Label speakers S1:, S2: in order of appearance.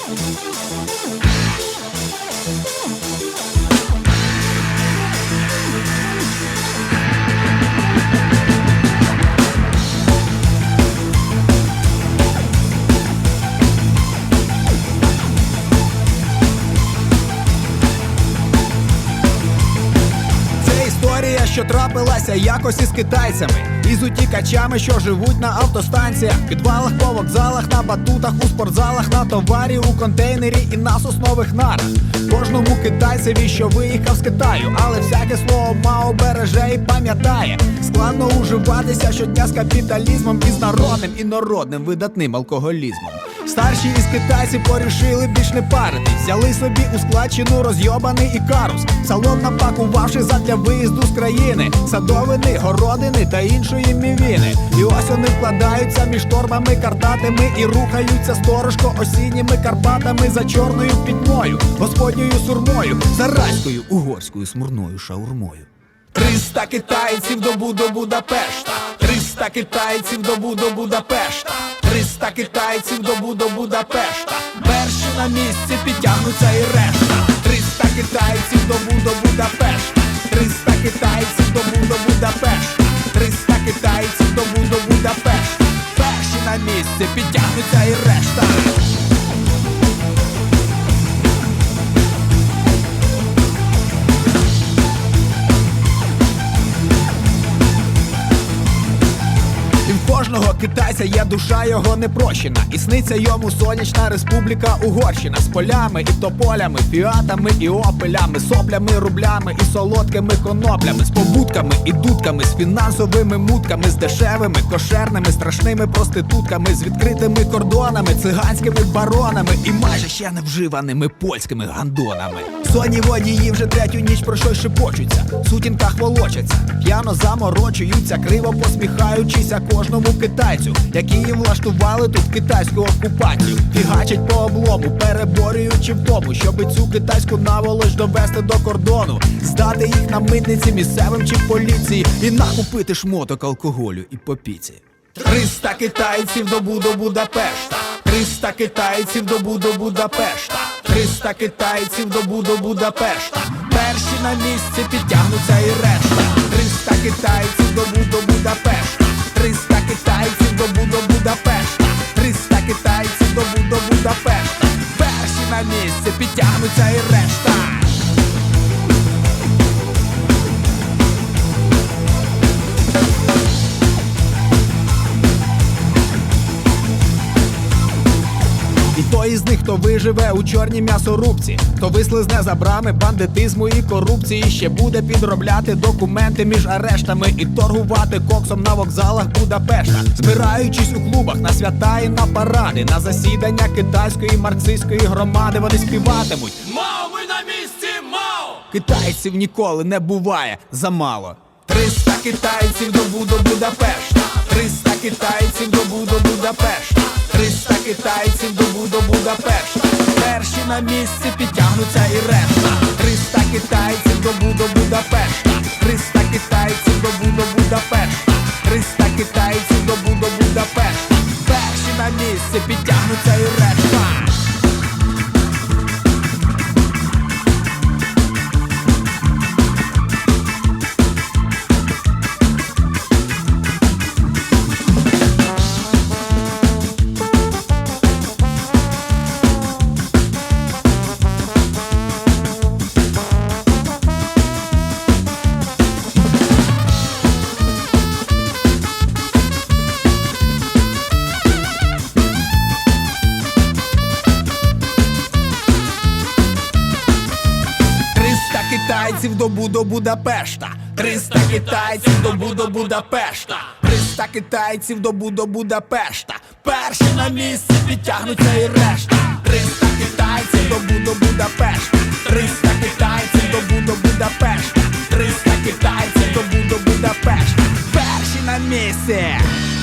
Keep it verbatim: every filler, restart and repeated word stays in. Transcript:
S1: Що трапилася якось із китайцями, із утікачами, що живуть на автостанціях, підвалах, по вокзалах, на батутах, у спортзалах, на товарі, у контейнері і на соснових нарах. Кожному китайцеві, що виїхав з Китаю, але всяке слово Мао береже і пам'ятає. Складно уживатися щодня з капіталізмом і з народним інородним видатним алкоголізмом. Старші із китайців порішили більш не паритись, взяли собі у складчину розйобаний ікарус, салон напакувавши задля виїзду з країни, садовини, городини та іншої мівіни. І ось вони вкладаються між торбами картатими і рухаються сторожко осінніми Карпатами за чорною пітьмою, господньою сурмою, заразькою угорською смурною шаурмою. Триста китайців добу до Будапешта, триста китайців добу до Будапешта, триста китайців добу до Будапешта. Перші на місці підтягнуться і решта. Триста китайців добу до Будапешта, триста китайців добу до Будапешта, триста китайців добу до Будапешта. Перші на місці підтягнуться і решта. Кожного китайця є душа його непрощена, і сниться йому сонячна республіка Угорщина з полями і тополями, фіатами і опелями, соплями, рублями і солодкими коноплями, з побутками і дудками, з фінансовими мутками, з дешевими, кошерними, страшними проститутками, з відкритими кордонами, циганськими баронами і майже ще невживаними польськими гандонами. Сонні водії вже третю ніч про щось шепочуться, в сутінках волочаться, п'яно заморочуються, криво посміхаючися кожному китайцю, які їм влаштували тут китайську окупацію. Фігачать по облому, переборюючи в тому, щоби цю китайську наволоч довести до кордону, здати їх на митниці місцевим чи поліції і накупити шмоток алкоголю і попіці. Триста китайців добу до Будапешта, триста китайців добу до Будапешта, триста китайців добу до Будапешта. Перші на місці підтягнуться і решта. Триста китайців добу до Будапешта, триста китайців добу до Будапешта, триста китайців добу до Будапешта. Перші на місці підтягнуться і решта. І той із них, хто виживе у чорній м'ясорубці, хто вислизне за брами бандитизму і корупції, ще буде підробляти документи між арештами і торгувати коксом на вокзалах Будапешта, збираючись у клубах на свята і на паради, на засідання китайської марксистської громади. Вони співатимуть: «Мао, ми на місці, Мао!» Китайців ніколи не буває замало. Триста китайців добу до Будапешта, триста китайців добу до Будапешта, триста китайців добу до Будапешта. Перші на місці підтягнуться і решта. Триста китайців добу до Будапешта, триста китайців добу до Будапешта, триста китайців добу до Будапешта. Перші на місці підтягнуться і решта. Китайців добу до Будапешта, триста китайців добу до Будапешта, триста китайців добу до Будапешта. Перші на місці підтягнуться і решта. Триста китайців добу до Будапешта, триста китайців добу до Будапешта, триста китайців добу до Будапешта. Перші на місці.